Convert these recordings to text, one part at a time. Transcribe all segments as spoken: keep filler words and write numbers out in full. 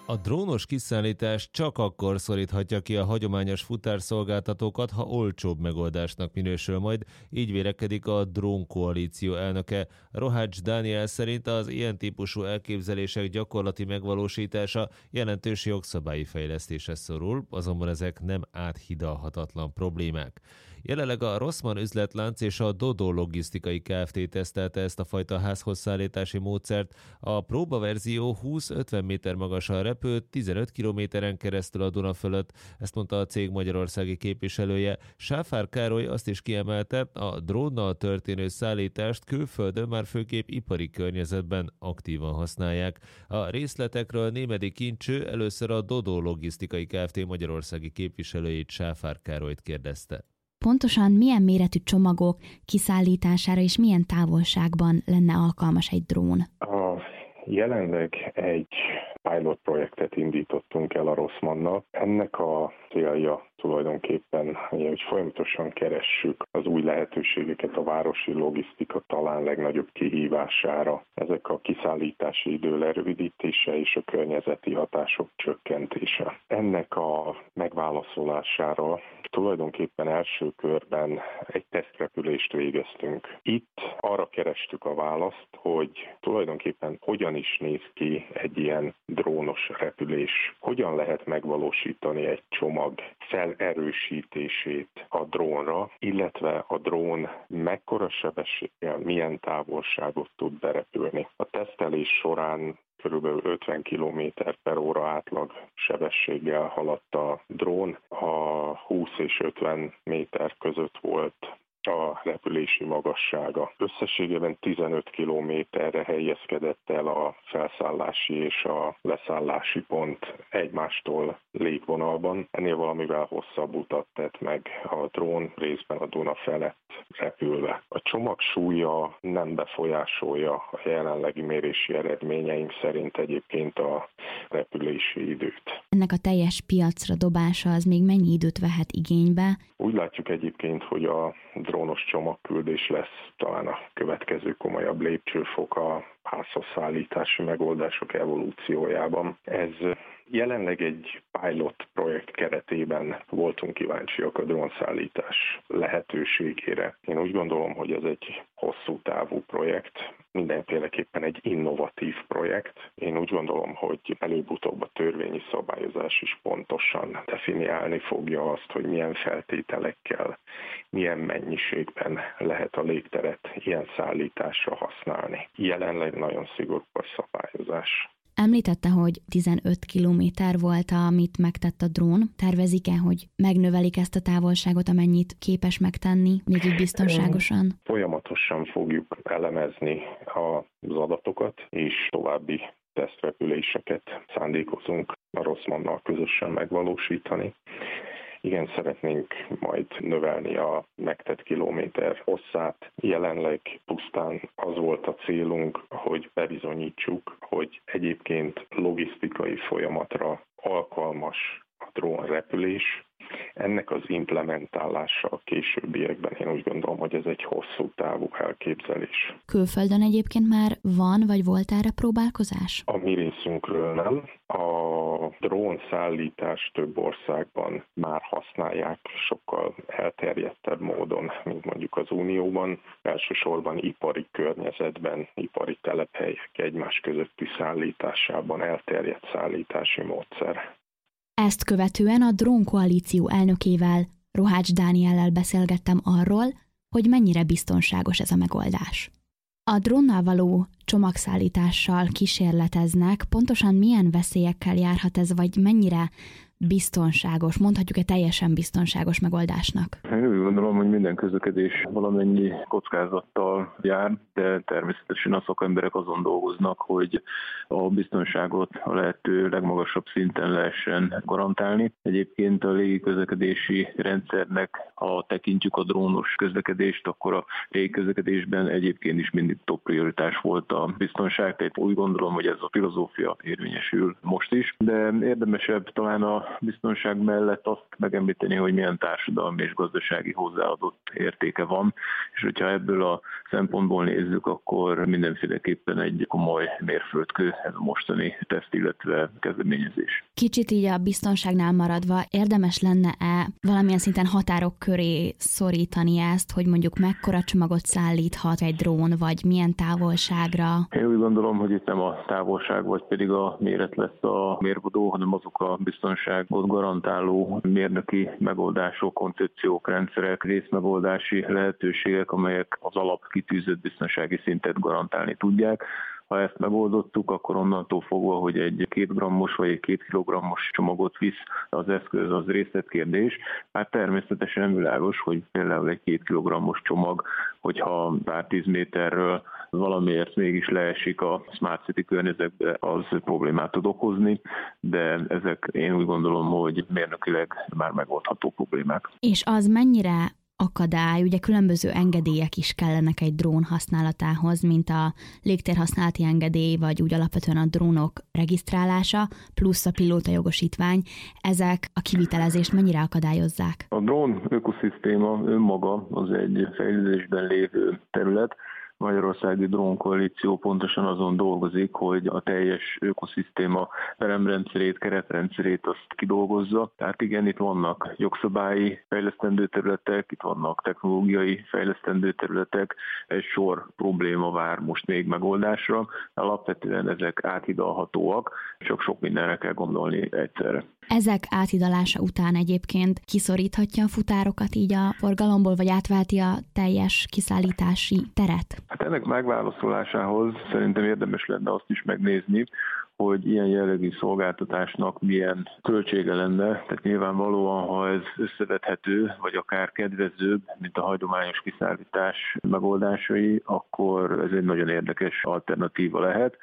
A drónos kiszállítás csak akkor szoríthatja ki a hagyományos futárszolgáltatókat, ha olcsóbb megoldásnak minősül majd, így vélekedik a drónkoalíció elnöke. Rohács Dániel szerint az ilyen típusú elképzelések gyakorlati megvalósítása jelentős jogszabályi fejlesztésre szorul, azonban ezek nem áthidalhatatlan problémák. Jelenleg a Rossmann üzletlánc és a Dodo logisztikai Kft. Tesztelte ezt a fajta házhozszállítási módszert. A próbaverzió húsz-ötven méter magasan repült, tizenöt kilométeren keresztül a Duna fölött, ezt mondta a cég magyarországi képviselője. Sáfár Károly azt is kiemelte, a drónnal történő szállítást külföldön már főképp ipari környezetben aktívan használják. A részletekről Némedi Kincső először a Dodo logisztikai Kft. Magyarországi képviselőjét, Sáfár Károlyt kérdezte. Pontosan milyen méretű csomagok kiszállítására és milyen távolságban lenne alkalmas egy drón? A jelenleg egy pilot projektet indítottunk el a Rossmannnal. Ennek a célja tulajdonképpen, hogy folyamatosan keressük az új lehetőségeket a városi logisztika talán legnagyobb kihívására. Ezek a kiszállítási idő lerövidítése és a környezeti hatások csökkentése. Ennek a megválaszolására tulajdonképpen első körben egy tesztrepülést végeztünk. Itt arra kerestük a választ, hogy tulajdonképpen hogyan is néz ki egy ilyen drónos repülés, hogyan lehet megvalósítani egy csomag felerősítését a drónra, illetve a drón mekkora sebességgel, milyen távolságot tud berepülni. A tesztelés során körülbelül ötven kilométer per óra átlag sebességgel haladt a drón, a húsz és ötven méter között volt a repülési magassága. Összességében tizenöt kilométerre helyezkedett el a felszállási és a leszállási pont egymástól légvonalban. Ennél valamivel hosszabb utat tett meg a drón, részben a Duna felett repülve. A csomag súlya nem befolyásolja a jelenlegi mérési eredményeink szerint egyébként a repülési időt. Ennek a teljes piacra dobása az még mennyi időt vehet igénybe? Úgy látjuk egyébként, hogy a drónos csomagküldés lesz talán a következő komolyabb lépcsőfok a házhozszállítási megoldások evolúciójában. Ez jelenleg egy pilot projekt keretében voltunk kíváncsiak a drónszállítás lehetőségére. Én úgy gondolom, hogy ez egy hosszú távú projekt, mindenféleképpen egy innovatív projekt. Én úgy gondolom, hogy előbb-utóbb a törvényi szabályozás is pontosan definiálni fogja azt, hogy milyen feltételekkel, milyen mennyiségben lehet a légteret ilyen szállításra használni. Jelenleg nagyon szigorú a szabályozás. Említette, hogy tizenöt kilométer volt, amit megtett a drón. Tervezik-e, hogy megnövelik ezt a távolságot, amennyit képes megtenni, még így biztonságosan? Folyamatosan fogjuk elemezni az adatokat, és további tesztrepüléseket szándékozunk a Rossmannnal közösen megvalósítani. Igen, szeretnénk majd növelni a megtett kilométer hosszát. Jelenleg pusztán az volt a célunk, hogy bebizonyítsuk, hogy egyébként logisztikai folyamatra alkalmas a drónrepülés. Ennek az implementálása a későbbiekben én úgy gondolom, hogy ez egy hosszú távú elképzelés. Külföldön egyébként már van, vagy volt erre próbálkozás? A mi részünkről nem. A drónszállítás több országban már használják sokkal elterjedtebb módon, mint mondjuk az Unióban. Elsősorban ipari környezetben, ipari telephelyek egymás közötti szállításában elterjedt szállítási módszer. Ezt követően a drónkoalíció elnökével, Rohács Dániellel beszélgettem arról, hogy mennyire biztonságos ez a megoldás. A drónnal való csomagszállítással kísérleteznek, pontosan milyen veszélyekkel járhat ez, vagy mennyire biztonságos, mondhatjuk-e teljesen biztonságos megoldásnak? Én úgy gondolom, hogy minden közlekedés valamennyi kockázattal jár, de természetesen a szakemberek azon dolgoznak, hogy a biztonságot a lehető legmagasabb szinten lehessen garantálni. Egyébként a légiközlekedési rendszernek ha tekintjük a drónos közlekedést, akkor a légi közlekedésben egyébként is mindig top prioritás volt a biztonság, tehát úgy gondolom, hogy ez a filozófia érvényesül most is, de érdemesebb talán a biztonság mellett azt megemlíteni, hogy milyen társadalmi és gazdasági hozzáadott értéke van, és hogyha ebből a szempontból nézzük, akkor mindenféleképpen egy komoly mérföldkő ez a mostani teszt, illetve kezdeményezés. Kicsit így a biztonságnál maradva érdemes lenne-e valamilyen szinten határok köré szorítani ezt, hogy mondjuk mekkora csomagot szállíthat egy drón, vagy milyen távolságra? Én úgy gondolom, hogy itt nem a távolság, vagy pedig a méret lesz a mérvadó, hanem azok a biztonságot garantáló mérnöki megoldások, koncepciók, rendszerek, részmegoldási lehetőségek, amelyek az alap kitűzött biztonsági szintet garantálni tudják. Ha ezt megoldottuk, akkor onnantól fogva, hogy egy két grammos vagy egy két kilogrammos csomagot visz az eszköz, az részletkérdés. Hát természetesen világos, hogy például egy két kilogrammos csomag, hogyha pár tíz méterről valamiért mégis leesik a Smart City környezetbe, az problémát tud okozni, de ezek én úgy gondolom, hogy mérnökileg már megoldható problémák. És az mennyire akadály, ugye különböző engedélyek is kellenek egy drón használatához, mint a légtérhasználati engedély, vagy úgy alapvetően a drónok regisztrálása, plusz a pilóta jogosítvány. Ezek a kivitelezést mennyire akadályozzák? A drón ökoszisztéma önmaga az egy fejlődésben lévő terület. Magyarországi drónkoalíció pontosan azon dolgozik, hogy a teljes ökoszisztéma peremrendszerét, keretrendszerét azt kidolgozza. Tehát igen, itt vannak jogszabályi fejlesztendő területek, itt vannak technológiai fejlesztendő területek, egy sor probléma vár most még megoldásra. Alapvetően ezek áthidalhatóak, csak sok mindenre kell gondolni egyszerre. Ezek áthidalása után egyébként kiszoríthatja a futárokat így a forgalomból, vagy átválti a teljes kiszállítási teret? Hát ennek megválaszolásához szerintem érdemes lenne azt is megnézni, hogy ilyen jellegű szolgáltatásnak milyen költsége lenne. Tehát nyilvánvalóan, ha ez összevethető, vagy akár kedvezőbb, mint a hagyományos kiszállítás megoldásai, akkor ez egy nagyon érdekes alternatíva lehet.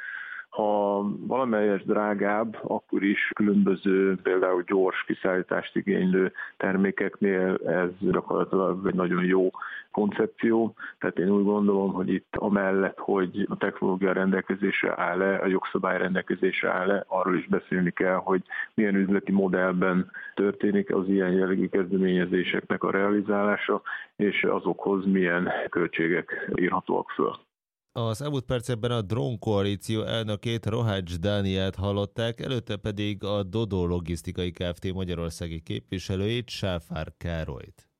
Ha valamelyes drágább, akkor is különböző, például gyors kiszállítást igénylő termékeknél ez gyakorlatilag egy nagyon jó koncepció. Tehát én úgy gondolom, hogy itt amellett, hogy a technológia rendelkezésre áll-e, a jogszabály rendelkezésre áll-e, arról is beszélni kell, hogy milyen üzleti modellben történik az ilyen jellegű kezdeményezéseknek a realizálása, és azokhoz milyen költségek írhatóak föl. Az elmúlt percekben a drónkoalíció elnökét, Rohács Dánielt hallották, előtte pedig a Dodo Logisztikai Kft. Magyarországi képviselőjét, Sáfár Károlyt.